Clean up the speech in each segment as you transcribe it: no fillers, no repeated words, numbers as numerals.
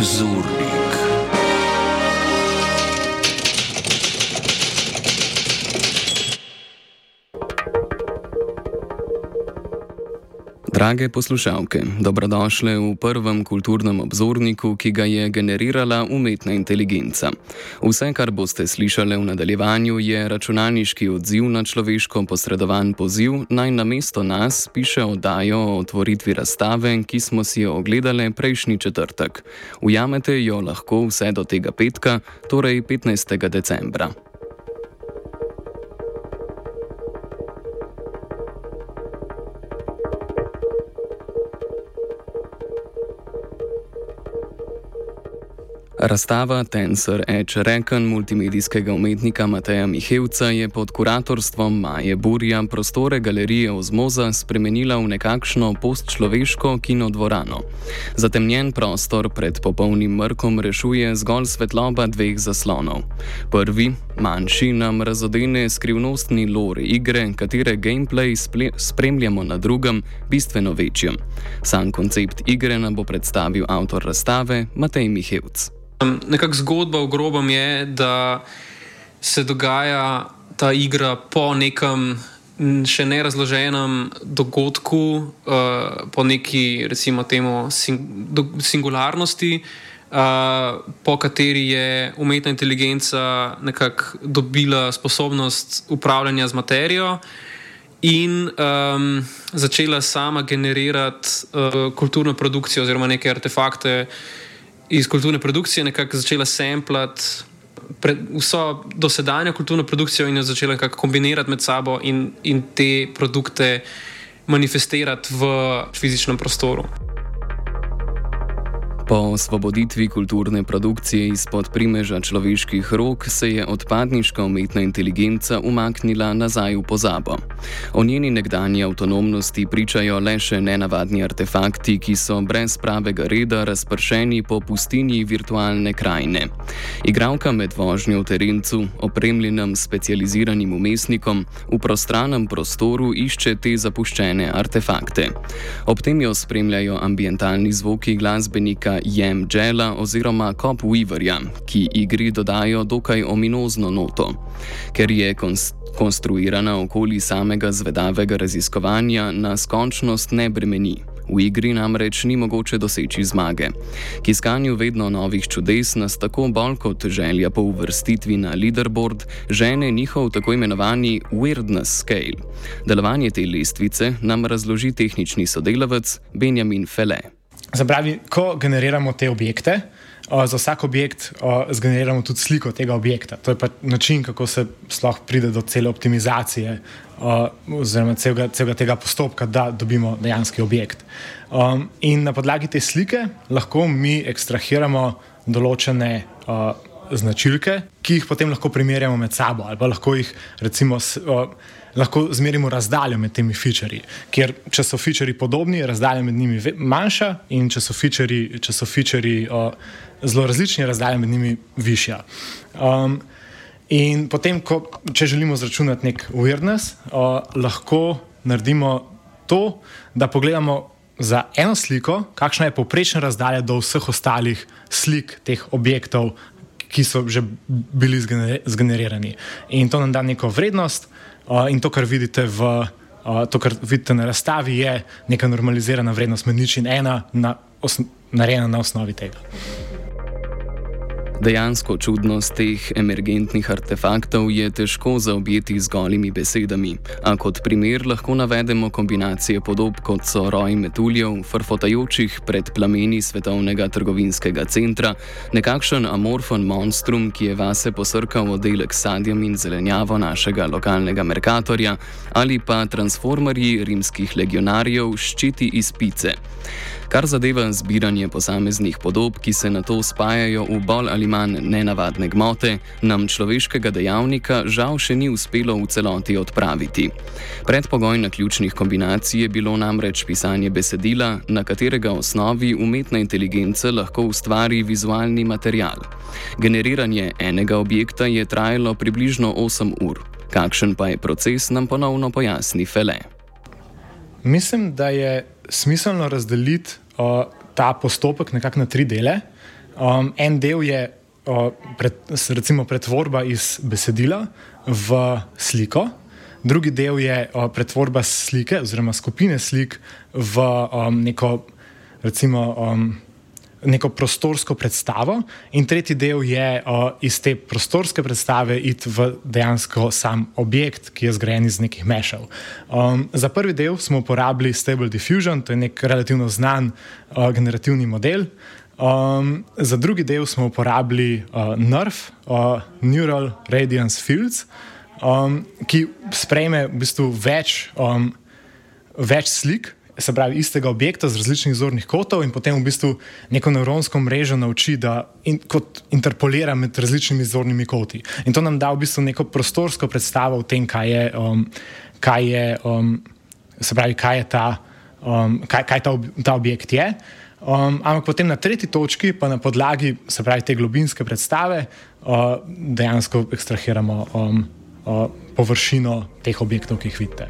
Zurlik. Drage poslušalke, dobrodošle v prvem kulturnem obzorniku, ki ga je generirala umetna inteligenca. Vse, kar boste slišali v nadaljevanju, je računalniški odziv na človeško posredovan poziv, naj namesto nas piše oddajo o otvoritvi razstave, ki smo si jo ogledali prejšnji četrtek. Ujamete jo lahko vse do tega petka, torej 15. decembra. Razstava Tensor Edge Recon multimedijskega umetnika Mateja Mihevca je pod kuratorstvom Maje Burja prostore galerije Ozmoza spremenila v nekakšno postčloveško kinodvorano. Zatemnjen prostor pred popolnim mrkom rešuje zgolj svetloba dveh zaslonov. Prvi, manjši, nam razodene skrivnostni lore igre, katere gameplay spremljamo na drugem, bistveno večjem. Sam koncept igre nam bo predstavil avtor razstave Matej Mihevc. Nekako zgodba v grobem je, da se dogaja ta igra po nekem še nerazloženem dogodku, po neki, recimo temu, singularnosti, po kateri je umetna inteligenca nekako dobila sposobnost upravljanja z materijo in začela sama generirati kulturno produkcijo oziroma neke artefakte iz kulturne produkcije, nekako začela samplati vso dosedanjo kulturno produkcijo in jo začela nekako kombinirati med sabo in te produkte manifestirati v fizičnem prostoru. Po osvoboditvi kulturne produkcije izpod primeža človeških rok se je odpadniška umetna inteligenca umaknila nazaj v pozabo. O njeni nekdanji avtonomnosti pričajo le še nenavadni artefakti, ki so brez pravega reda razpršeni po pustinji virtualne krajine. Igralka med vožnjo v terencu, opremljenem specializiranim vmesnikom, v prostranem prostoru išče te zapuščene artefakte. Ob tem jo spremljajo ambientalni zvoki glasbenika Jem Jela oziroma Cop Weaverja, ki igri dodajo dokaj ominozno noto. Ker je konstruirana okoli samega zvedavega raziskovanja, nas končnost ne bremeni. V igri namreč ni mogoče doseči zmage. K iskanju vedno novih čudes nas tako bolj kot želja po uvrstitvi na leaderboard žene njihov tako imenovani weirdness scale. Delovanje te lestvice nam razloži tehnični sodelavec Benjamin Fele. Zapravi, ko generiramo te objekte, za vsak objekt zgeneriramo tudi sliko tega objekta. To je pa način, kako se sploh pride do cele optimizacije oziroma celega tega postopka, da dobimo dejanski objekt. In na podlagi te slike lahko mi ekstrahiramo določene značilke, ki jih potem lahko primerjamo med sabo ali pa lahko jih recimo lahko zmerimo razdaljo med temi featurji, ker če so featurji podobni, razdalja med njimi manjša in če so featurji zelo različni, razdalja med njimi višja. In potem, če želimo zračunati nek weirdness, lahko naredimo to, da pogledamo za eno sliko, kakšna je povprečna razdalja do vseh ostalih slik teh objektov, ki so že bili zgenerirani. In to nam da neko vrednost in to, kar vidite na razstavi, je neka normalizirana vrednost med 0 in 1 narejena na osnovi tega. Dejansko čudnost teh emergentnih artefaktov je težko zaobjeti z golimi besedami, a kot primer lahko navedemo kombinacije podob, kot so roj metuljev, frfotajočih pred plameni svetovnega trgovinskega centra, nekakšen amorfon monstrum, ki je vase posrkal oddelek s sadjem in zelenjavo našega lokalnega Mercatorja, ali pa transformerji rimskih legionarjev s ščiti iz pice. Kar zadeva zbiranje posameznih podob, ki se nato spajajo v bolj ali manj nenavadne gmote, nam človeškega dejavnika žal še ni uspelo v celoti odpraviti. Predpogoj naključnih kombinacij je bilo namreč pisanje besedila, na katerega osnovi umetna inteligenca lahko ustvari vizualni material. Generiranje enega objekta je trajalo približno 8 ur. Kakšen pa je proces, nam ponovno pojasni Fele. Mislim, da je smiselno razdeliti ta postopek nekako na 3 dele. En del je recimo pretvorba iz besedila v sliko, drugi del je pretvorba slike oziroma skupine slik v neko prostorsko predstavo, in tretji del je iz te prostorske predstave iti v dejansko sam objekt, ki je zgrajen iz nekih mešev. Za prvi del smo uporabili Stable Diffusion, to je nek relativno znan generativni model. Za drugi del smo uporabili NRF, Neural Radiance Fields, ki sprejme v bistvu več slik, se pravi istega objekta z različnih zornih kotov, in potem v bistvu neko nevronsko mrežo nauči, da kot interpolira med različnimi zornimi koti. In to nam da v bistvu neko prostorsko predstavo o tem, kaj ta objekt je. Ampak potem na tretji točki, pa na podlagi, se pravi, te globinske predstave, dejansko ekstrahiramo površino teh objektov, ki jih vidite.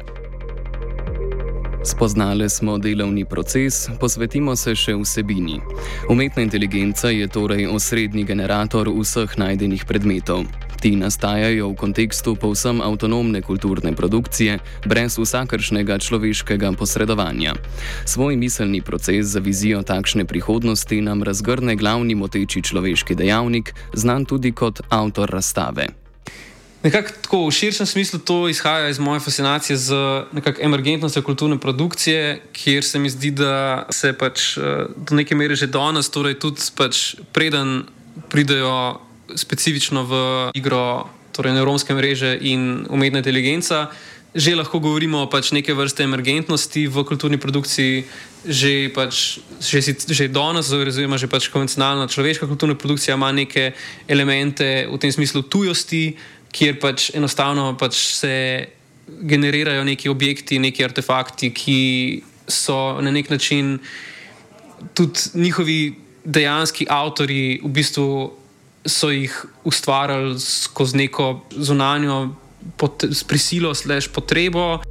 Spoznali smo delovni proces, posvetimo se še vsebini. Umetna inteligenca je torej osrednji generator vseh najdenih predmetov. Ti nastajajo v kontekstu povsem avtonomne kulturne produkcije, brez vsakršnega človeškega posredovanja. Svoj miselni proces za vizijo takšne prihodnosti nam razgrne glavni moteči človeški dejavnik, znan tudi kot avtor razstave. Nekako tako v širšem smislu to izhaja iz moje fascinacije z nekako emergentnostjo kulturne produkcije, kjer se mi zdi, da se pač do neke mere že danes, torej tudi pač preden pridejo specifično v igro, torej nevronske mreže in umetna inteligenca, že lahko govorimo o pač neke vrste emergentnosti v kulturni produkciji, že danes, oziroma že pač konvencionalna človeška kulturna produkcija ima neke elemente v tem smislu tujosti, kjer pač enostavno pač se generirajo neki objekti, neki artefakti, ki so na nek način tudi njihovi dejanski avtorji v bistvu so jih ustvarjali skozi neko zunanjo prisilo / potrebo.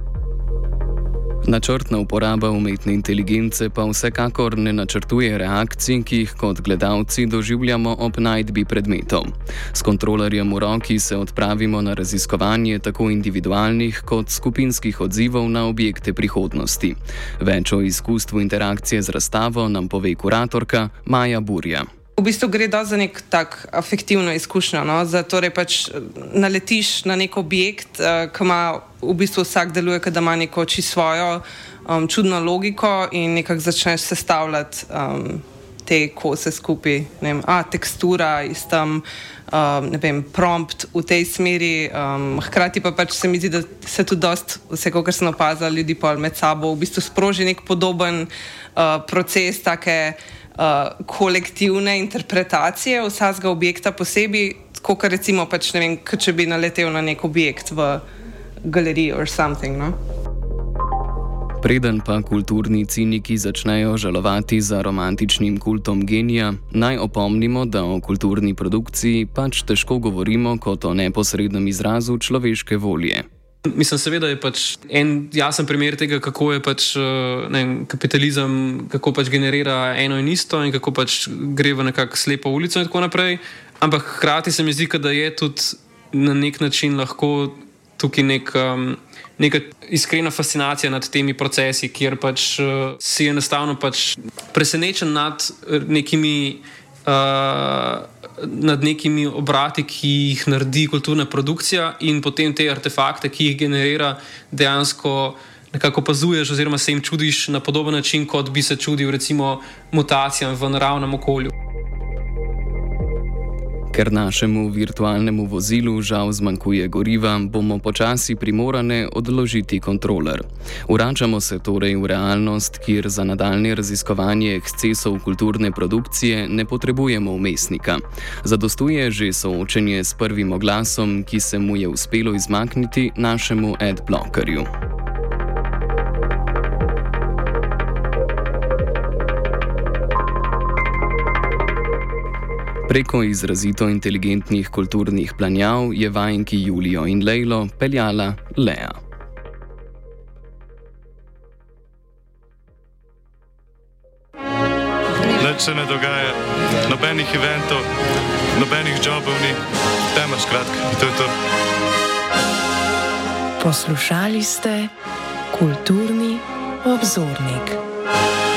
Načrtna uporaba umetne inteligence pa vsekakor ne načrtuje reakcij, ki jih kot gledalci doživljamo ob najdbi predmetov. S kontrolerjem v roki se odpravimo na raziskovanje tako individualnih kot skupinskih odzivov na objekte prihodnosti. Več o izkustvu interakcije z razstavo nam pove kuratorka Maja Burja. V bistvu gre za nek tak afektivno izkušnjo, no? Torej pač naletiš na nek objekt, ki ima v bistvu vsak deluje, da ima neko svojo čudno logiko in nekako začneš sestavljati te kose skupaj. Tekstura iz tam, prompt v tej smeri. Hkrati pa pač se mi zdi, da se tudi dosti, vse kar sem opazila, ljudi pa med sabo v bistvu sproži nek podoben proces take kolektivne interpretacije vsakega objekta posebej, kot recimo pač, če bi naletel na nek objekt v galeriji or something, no? Preden pa kulturni ciniki začnejo žalovati za romantičnim kultom genija, naj opomnimo, da o kulturni produkciji pač težko govorimo kot o neposrednem izrazu človeške volje. Mislim, seveda je pač en jasen primer tega, kako je pač kapitalizem, kako pač generira eno in isto in kako pač gre v nekako slepo ulico in tako naprej. Ampak hkrati se mi zdi, da je tudi na nek način lahko tukaj neka iskrena fascinacija nad temi procesi, kjer pač si enostavno pač presenečen nad nekimi obrati, ki jih naredi kulturna produkcija, in potem te artefakte, ki jih generira, dejansko nekako opazuješ oziroma se jim čudiš na podoben način, kot bi se čudil recimo mutacijam v naravnem okolju. Ker našemu virtualnemu vozilu žal zmanjkuje goriva, bomo počasi primorane odložiti kontroler. Vračamo se torej v realnost, kjer za nadaljnje raziskovanje ekscesov kulturne produkcije ne potrebujemo vmesnika. Zadostuje že soočenje s prvim oglasom, ki se mu je uspelo izmakniti našemu adblockerju. Preko izrazito inteligentnih kulturnih planjav je vajenki Julijo in Lejlo peljala Lea. nič se ne dogaja, nobenih eventov, nobenih jobov ni, tema skratka, to je to. Poslušali ste Kulturni obzornik.